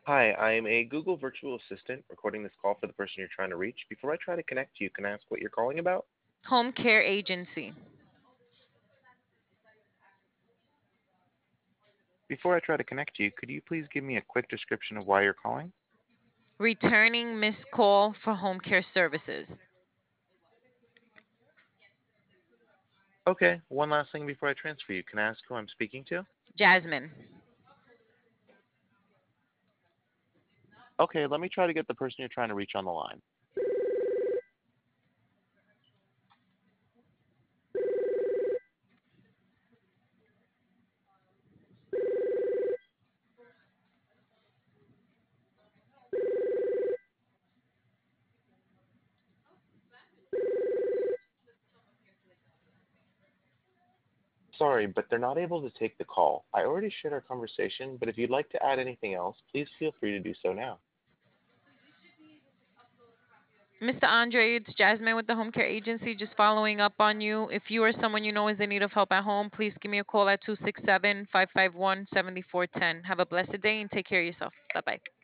Hi, I'm a Google virtual assistant recording this call for the person you're trying to reach. Before I try to connect you, can I ask what you're calling about? Home care agency. Before I try to connect you, could you please give me a quick description of why you're calling? Returning missed call for home care services. Okay, one last thing before I transfer you. Can I ask who I'm speaking to? Jasmine. Okay, let me try to get the person you're trying to reach on the line. Sorry, but they're not able to take the call. I already shared our conversation, but if you'd like to add anything else, please feel free to do so now. Mr. Andre, it's Jasmine with the home care agency. Just following up on you. If you or someone you know is in need of help at home, please give me a call at 267 551 7410. Have a blessed day and take care of yourself. Bye bye.